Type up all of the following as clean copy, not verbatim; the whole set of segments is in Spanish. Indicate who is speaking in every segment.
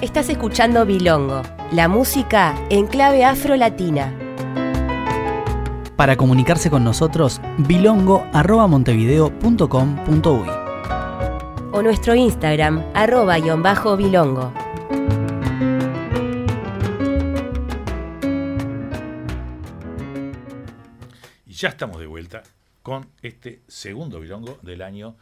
Speaker 1: Estás escuchando Bilongo, la música en clave afro-latina.
Speaker 2: Para comunicarse con nosotros, bilongo@montevideo.com.uy
Speaker 1: o nuestro Instagram, @bilongo.
Speaker 3: Y ya estamos de vuelta con este segundo Bilongo del año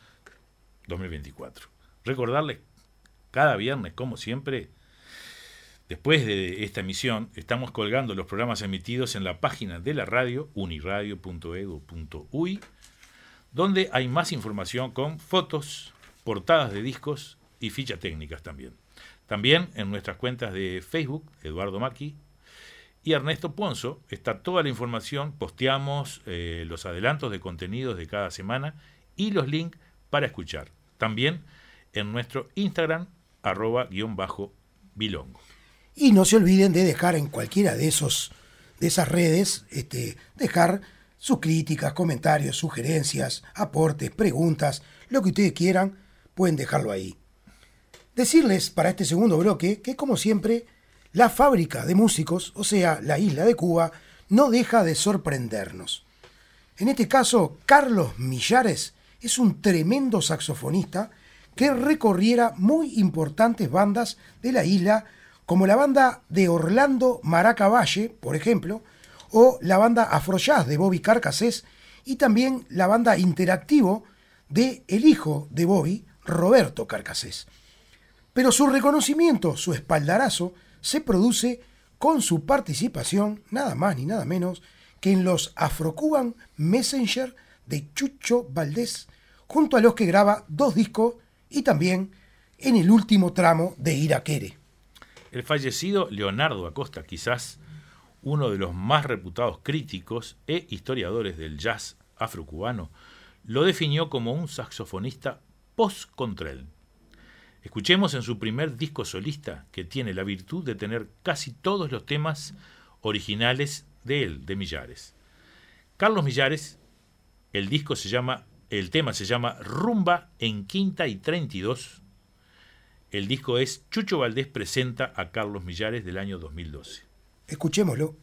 Speaker 3: 2024. Recordarles, cada viernes, como siempre, después de esta emisión, estamos colgando los programas emitidos en la página de la radio, uniradio.edu.uy, donde hay más información con fotos, portadas de discos y fichas técnicas también. También en nuestras cuentas de Facebook, Eduardo Maki y Ernesto Ponzo, está toda la información, posteamos los adelantos de contenidos de cada semana y los links para escuchar. También en nuestro Instagram, @_bilongo.
Speaker 4: Y no se olviden de dejar en cualquiera de esas redes, dejar sus críticas, comentarios, sugerencias, aportes, preguntas, lo que ustedes quieran, pueden dejarlo ahí. Decirles para este segundo bloque que, como siempre, la fábrica de músicos, o sea, la isla de Cuba, no deja de sorprendernos. En este caso, Carlos Millares es un tremendo saxofonista que recorriera muy importantes bandas de la isla, como la banda de Orlando Maraca Valle, por ejemplo, o la banda Afrojazz de Bobby Carcassés, y también la banda Interactivo de el hijo de Bobby, Roberto Carcassés. Pero su reconocimiento, su espaldarazo, se produce con su participación, nada más ni nada menos, que en los Afro-Cuban Messenger de Chucho Valdés, junto a los que graba 2 discos, y también en el último tramo de Iraquere.
Speaker 3: El fallecido Leonardo Acosta, quizás uno de los más reputados críticos e historiadores del jazz afrocubano, lo definió como un saxofonista post-Contrail. Escuchemos en su primer disco solista, que tiene la virtud de tener casi todos los temas originales de él, de Millares. Carlos Millares, el tema se llama Rumba en Quinta y 32. El disco es Chucho Valdés presenta a Carlos Millares del año 2012.
Speaker 4: Escuchémoslo.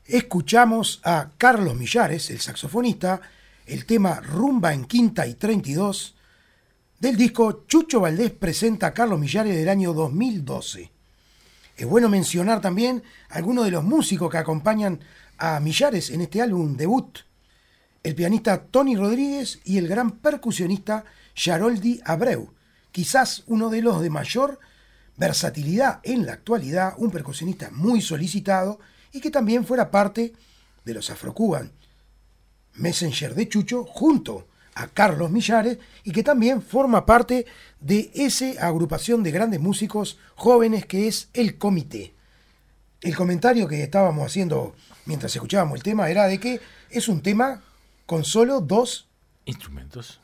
Speaker 4: escuchamos a Carlos Millares, el saxofonista, el tema Rumba en Quinta y 32, del disco Chucho Valdés presenta a Carlos Millares del año 2012. Es bueno mencionar también algunos de los músicos que acompañan a Millares en este álbum debut. El pianista Tony Rodríguez y el gran percusionista Yaroldi Abreu, quizás uno de los de mayor versatilidad en la actualidad, un percusionista muy solicitado y que también fuera parte de los Afro-Cuban Messenger de Chucho junto a Carlos Millares y que también forma parte de esa agrupación de grandes músicos jóvenes que es el Comité. El comentario que estábamos haciendo mientras escuchábamos el tema era de que es un tema con solo dos instrumentos.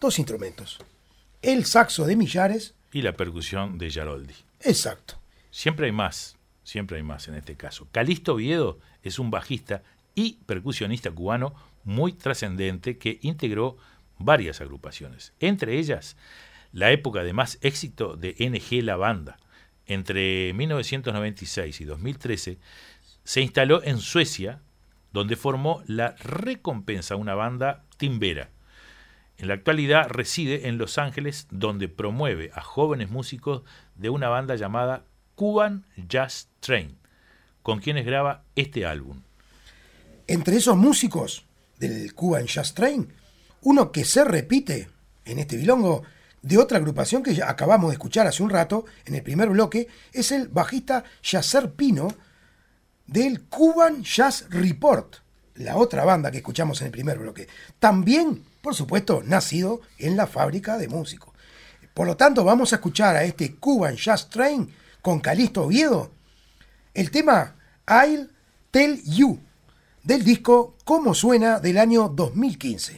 Speaker 4: El saxo de Millares
Speaker 3: y la percusión de Yaroldi.
Speaker 4: Exacto.
Speaker 3: Siempre hay más en este caso. Calixto Oviedo es un bajista y percusionista cubano muy trascendente que integró varias agrupaciones, entre ellas la época de más éxito de NG La Banda. Entre 1996 y 2013 se instaló en Suecia, donde formó la Recompensa, una banda timbera. En la actualidad reside en Los Ángeles, donde promueve a jóvenes músicos de una banda llamada Cuban Jazz Train, con quienes graba este álbum.
Speaker 4: Entre esos músicos del Cuban Jazz Train, uno que se repite en este bilongo de otra agrupación que ya acabamos de escuchar hace un rato, en el primer bloque, es el bajista Yasser Pino del Cuban Jazz Report, la otra banda que escuchamos en el primer bloque. También, por supuesto, nacido en la fábrica de músicos. Por lo tanto, vamos a escuchar a este Cuban Jazz Train con Calixto Oviedo, el tema I'll Tell You, del disco Cómo Suena del año 2015.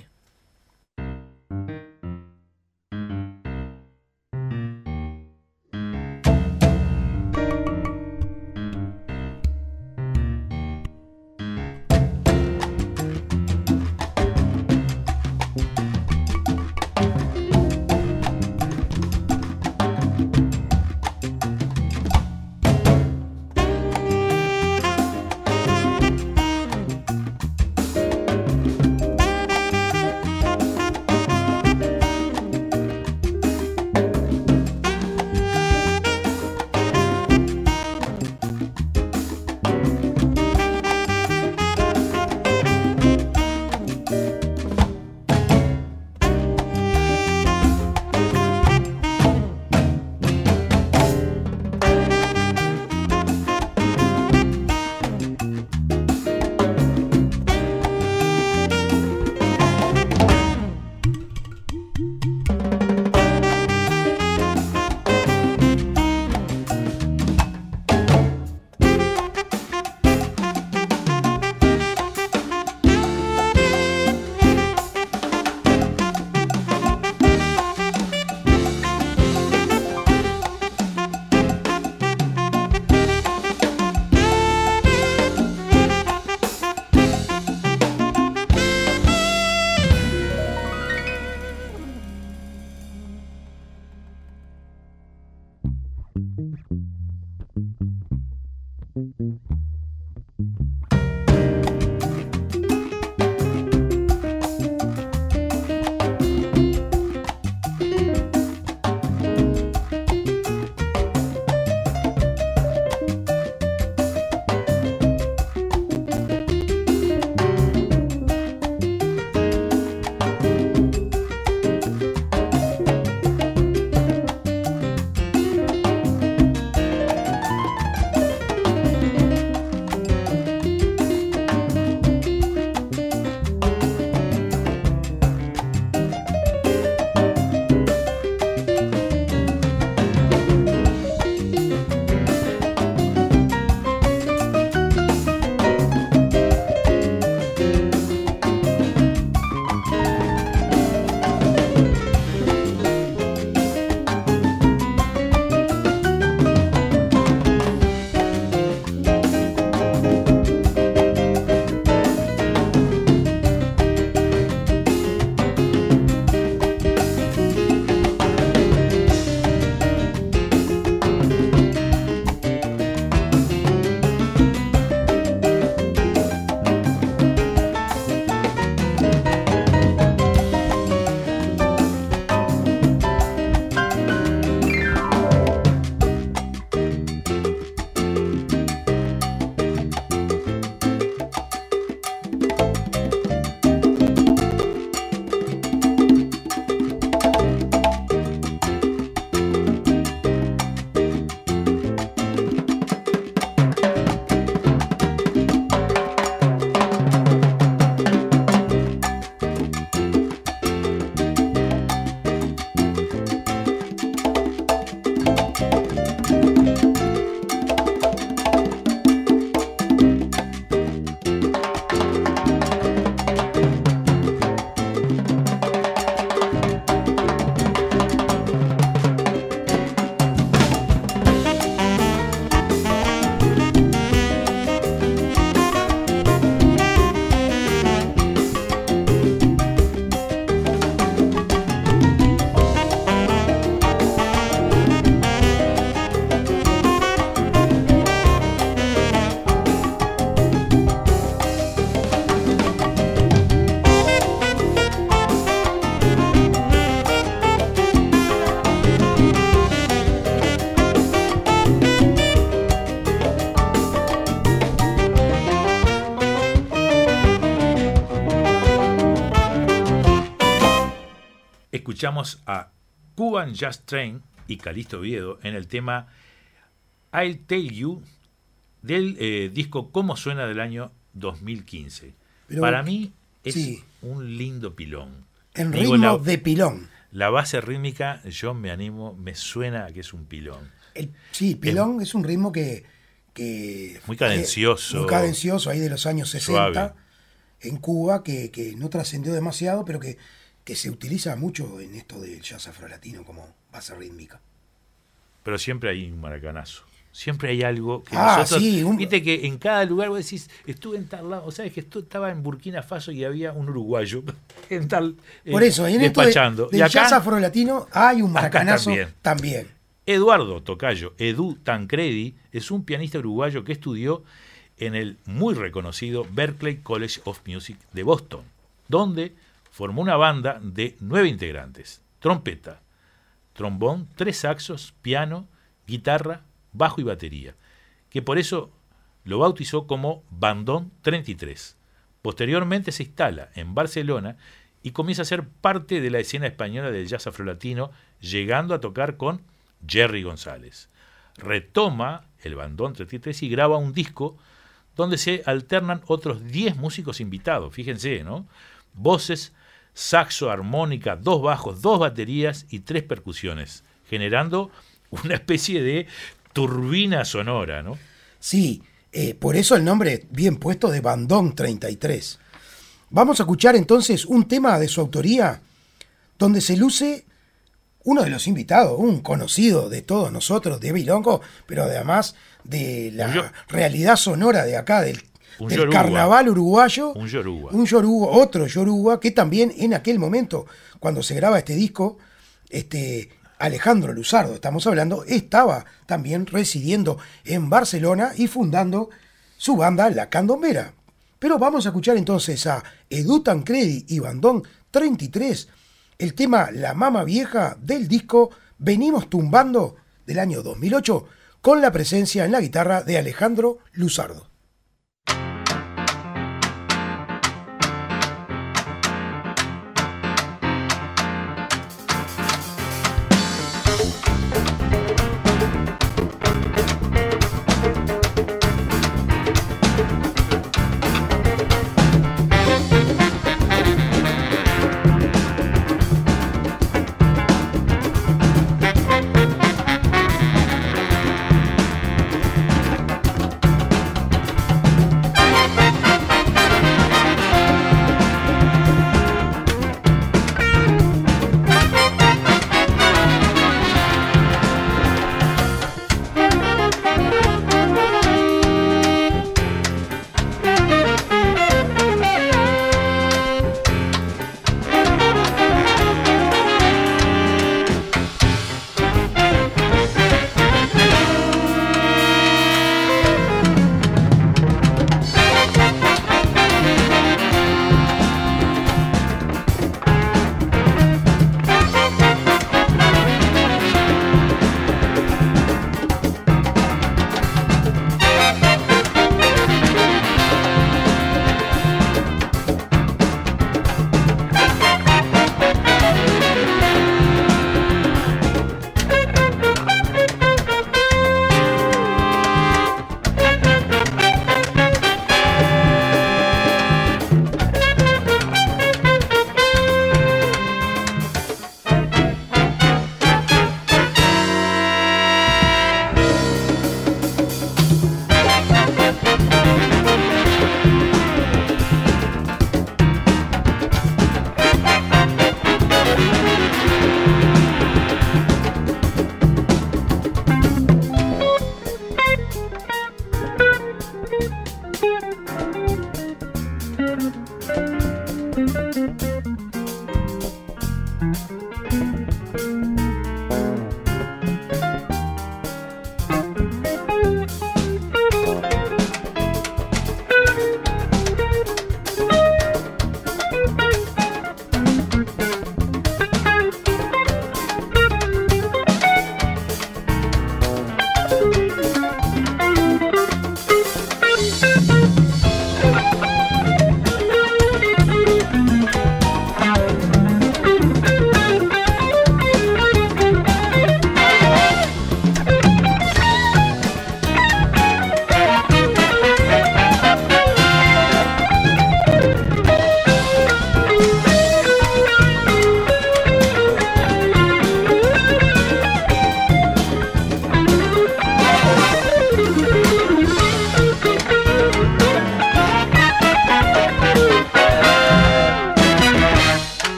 Speaker 3: Escuchamos a Cuban Jazz Train y Calixto Oviedo en el tema I'll Tell You del disco Cómo Suena del año 2015.
Speaker 4: Pero,
Speaker 3: para mí es
Speaker 4: sí,
Speaker 3: un lindo pilón.
Speaker 4: en
Speaker 3: Digo,
Speaker 4: ritmo de pilón.
Speaker 3: La base rítmica, yo me animo, me suena a que es un pilón.
Speaker 4: Sí, pilón es un ritmo que
Speaker 3: muy cadencioso.
Speaker 4: Muy cadencioso, ahí de los años 60,
Speaker 3: suave.
Speaker 4: En Cuba, que no trascendió demasiado, pero que se utiliza mucho en esto del jazz afrolatino como base rítmica.
Speaker 3: Pero siempre hay un maracanazo. Siempre hay algo que
Speaker 4: sí,
Speaker 3: viste que en cada lugar vos decís, estuve en tal lado, o sabes que estaba en Burkina Faso y había un uruguayo en tal
Speaker 4: por eso, en
Speaker 3: despachando.
Speaker 4: esto del
Speaker 3: y acá,
Speaker 4: jazz afrolatino hay un maracanazo también.
Speaker 3: Eduardo Tocayo, Edu Tancredi, es un pianista uruguayo que estudió en el muy reconocido Berklee College of Music de Boston, donde formó una banda de 9 integrantes: trompeta, trombón, 3 saxos, piano, guitarra, bajo y batería, que por eso lo bautizó como Bandón 33. Posteriormente se instala en Barcelona y comienza a ser parte de la escena española del jazz afrolatino, llegando a tocar con Jerry González. Retoma el Bandón 33 y graba un disco donde se alternan otros 10 músicos invitados, fíjense, ¿no? Voces, saxo, armónica, 2 bajos, 2 baterías y 3 percusiones, generando una especie de turbina sonora, ¿no?
Speaker 4: Sí, por eso el nombre bien puesto de Bandón 33. Vamos a escuchar entonces un tema de su autoría donde se luce uno de los invitados, un conocido de todos nosotros, de Bilongo, pero además de la realidad sonora de acá, del carnaval uruguayo.
Speaker 3: Un yoruba.
Speaker 4: Otro yoruba, que también en aquel momento, cuando se graba este disco, Alejandro Luzardo, estamos hablando, estaba también residiendo en Barcelona y fundando su banda La Candombera. Pero vamos a escuchar entonces a Edu Tancredi y Bandón 33, el tema La Mama Vieja del disco Venimos Tumbando del año 2008, con la presencia en la guitarra de Alejandro Luzardo.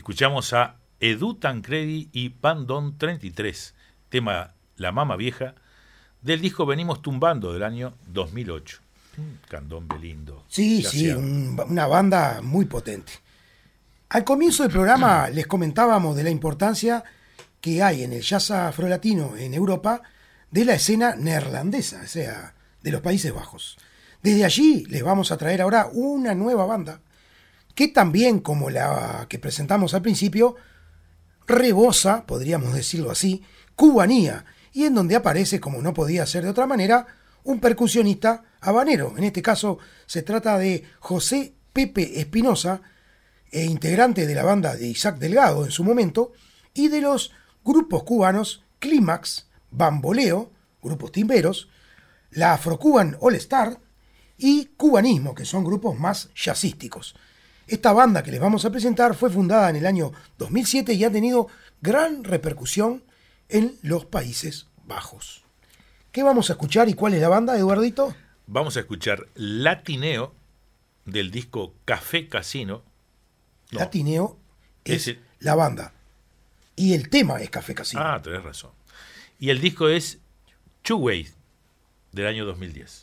Speaker 3: Escuchamos a Edu Tancredi y Bandón 33, tema La Mama Vieja, del disco Venimos Tumbando del año 2008. Candombe lindo.
Speaker 4: Sí, una banda muy potente. Al comienzo del programa les comentábamos de la importancia que hay en el jazz afrolatino en Europa de la escena neerlandesa, o sea, de los Países Bajos. Desde allí les vamos a traer ahora una nueva banda que también, como la que presentamos al principio, rebosa, podríamos decirlo así, cubanía, y en donde aparece, como no podía ser de otra manera, un percusionista habanero. En este caso se trata de José Pepe Espinosa, integrante de la banda de Isaac Delgado en su momento, y de los grupos cubanos Clímax, Bamboleo, grupos timberos, la Afro-Cuban All Star y Cubanismo, que son grupos más jazzísticos. Esta banda que les vamos a presentar fue fundada en el año 2007 y ha tenido gran repercusión en los Países Bajos. ¿Qué vamos a escuchar y cuál es la banda, Eduardito?
Speaker 3: Vamos a escuchar Latineo del disco Café Casino. No,
Speaker 4: Latineo es la banda y el tema es Café Casino.
Speaker 3: Ah, tenés razón. Y el disco es Chuwei del año 2010.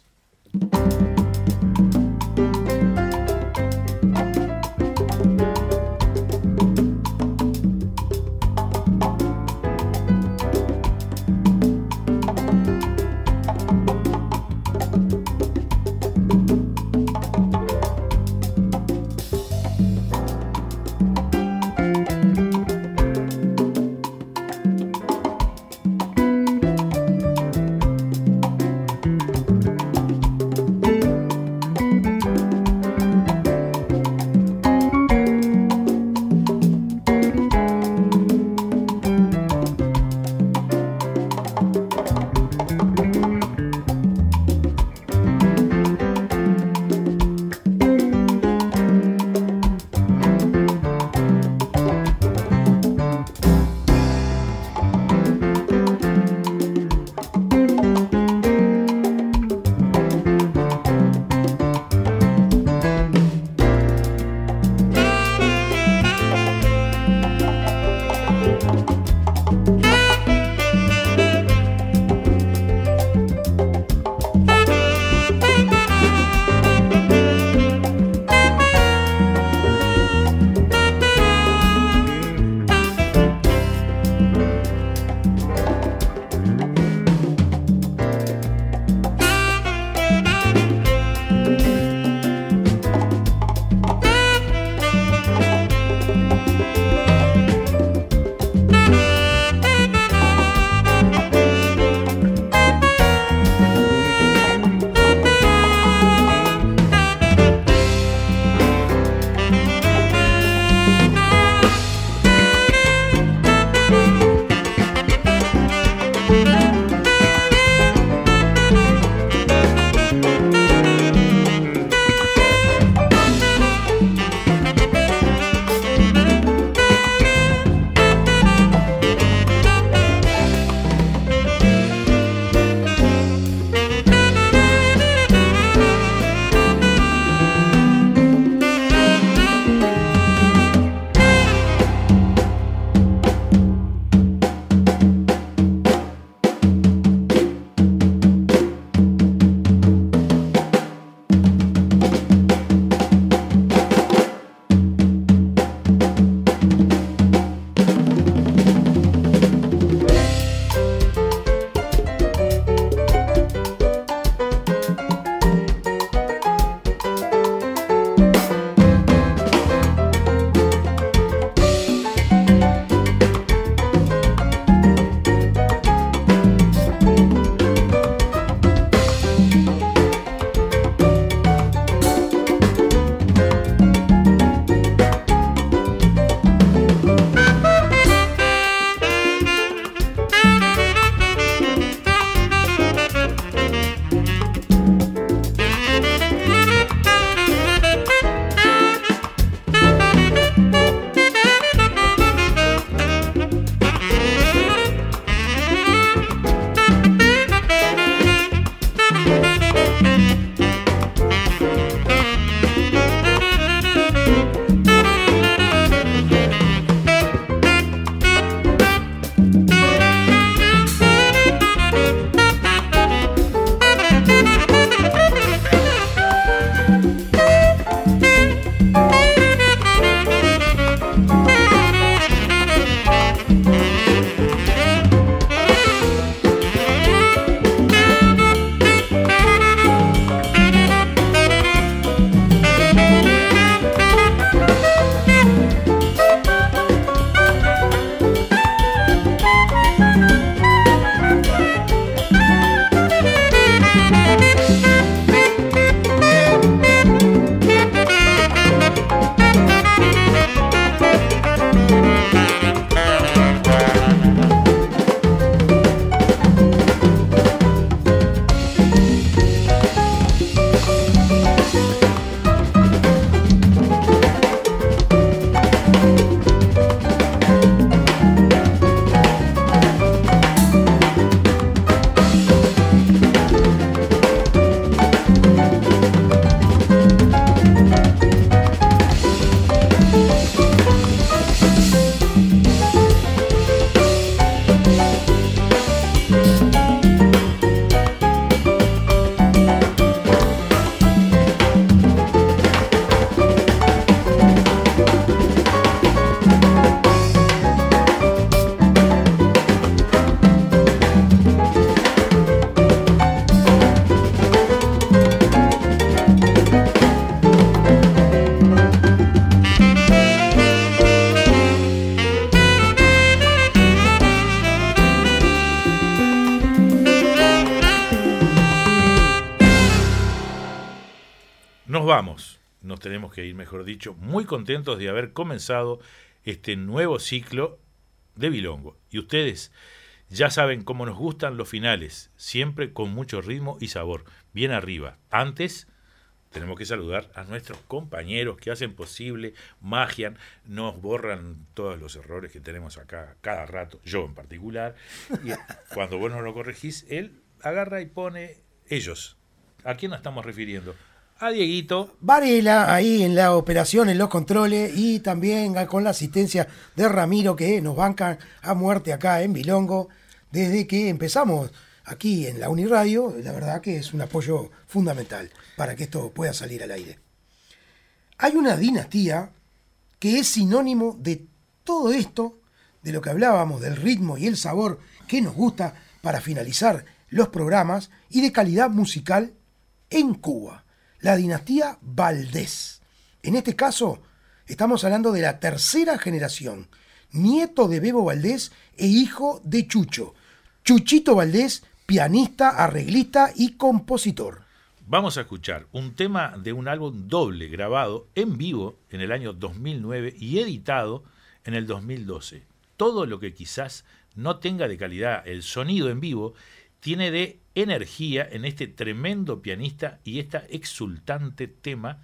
Speaker 3: nos tenemos que ir, mejor dicho, muy contentos de haber comenzado este nuevo ciclo de Bilongo. Y ustedes ya saben cómo nos gustan los finales, siempre con mucho ritmo y sabor, bien arriba. Antes tenemos que saludar a nuestros compañeros que hacen posible, magian, nos borran todos los errores que tenemos acá cada rato, yo en particular, y cuando vos no lo corregís, él agarra y pone ellos. ¿A quién nos estamos refiriendo? A Dieguito
Speaker 4: Varela, ahí en la operación, en los controles, y también con la asistencia de Ramiro, que nos bancan a muerte acá en Bilongo desde que empezamos aquí en la Uniradio. La verdad que es un apoyo fundamental para que esto pueda salir al aire. Hay una dinastía que es sinónimo de todo esto, de lo que hablábamos, del ritmo y el sabor que nos gusta para finalizar los programas, y de calidad musical en Cuba. La dinastía Valdés. En este caso, estamos hablando de la tercera generación, nieto de Bebo Valdés e hijo de Chucho. Chuchito Valdés, pianista, arreglista y compositor.
Speaker 3: Vamos a escuchar un tema de un álbum doble grabado en vivo en el año 2009 y editado en el 2012. Todo lo que quizás no tenga de calidad el sonido en vivo tiene de energía en este tremendo pianista y este exultante tema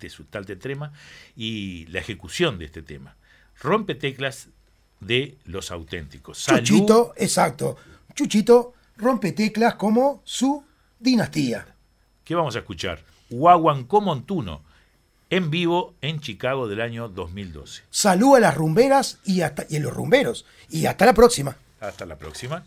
Speaker 3: y la ejecución de este tema. Rompeteclas de Los Auténticos. Salud.
Speaker 4: Chuchito, exacto. Chuchito rompe teclas como su dinastía.
Speaker 3: ¿Qué vamos a escuchar? Guaguancó Montuno, en vivo en Chicago del año 2012.
Speaker 4: Salud a las rumberas y a los rumberos. Y hasta la próxima.
Speaker 3: Hasta la próxima.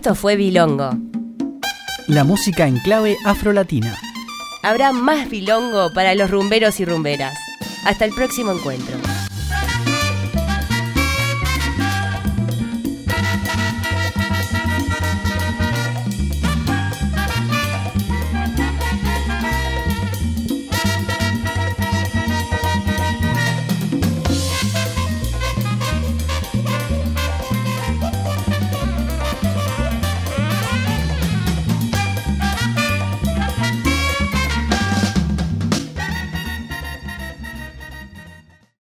Speaker 1: Esto fue Bilongo.
Speaker 2: La música en clave afrolatina.
Speaker 1: Habrá más bilongo para los rumberos y rumberas. Hasta el próximo encuentro.